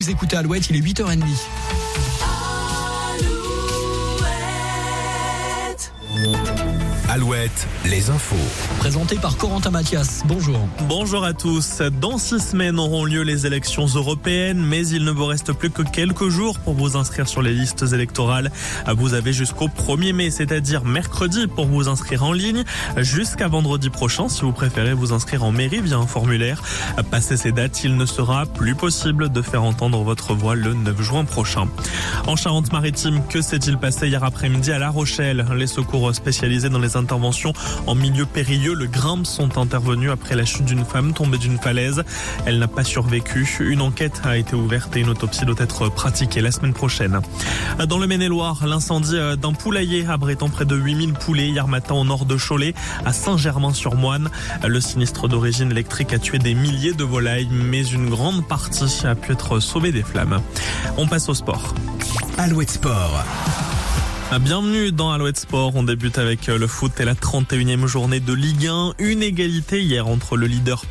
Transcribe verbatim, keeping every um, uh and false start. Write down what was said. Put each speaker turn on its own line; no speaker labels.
Vous écoutez Alouette, il est huit heures trente.
Alouette, les infos.
Présenté par Corentin Mathias. Bonjour.
Bonjour à tous. Dans six semaines auront lieu les élections européennes, mais il ne vous reste plus que quelques jours pour vous inscrire sur les listes électorales. Vous avez jusqu'au premier mai, c'est-à-dire mercredi, pour vous inscrire en ligne, jusqu'à vendredi prochain si vous préférez vous inscrire en mairie via un formulaire. Passé ces dates, il ne sera plus possible de faire entendre votre voix le neuf juin prochain. En Charente-Maritime, que s'est-il passé hier après-midi à La Rochelle? Les secours spécialisés dans les interventions en milieu périlleux, le Grimpe, sont intervenus après la chute d'une femme tombée d'une falaise. Elle n'a pas survécu. Une enquête a été ouverte et une autopsie doit être pratiquée la semaine prochaine. Dans le Maine-et-Loire, l'incendie d'un poulailler abritant près de huit mille poulets hier matin au nord de Cholet, à Saint-Germain-sur-Moine. Le sinistre d'origine électrique a tué des milliers de volailles, mais une grande partie a pu être sauvée des flammes. On passe au sport.
Alouette Sport.
Bienvenue dans Alouette Sport. On débute avec le foot et la trente et unième journée de Ligue un. Une égalité hier entre le leader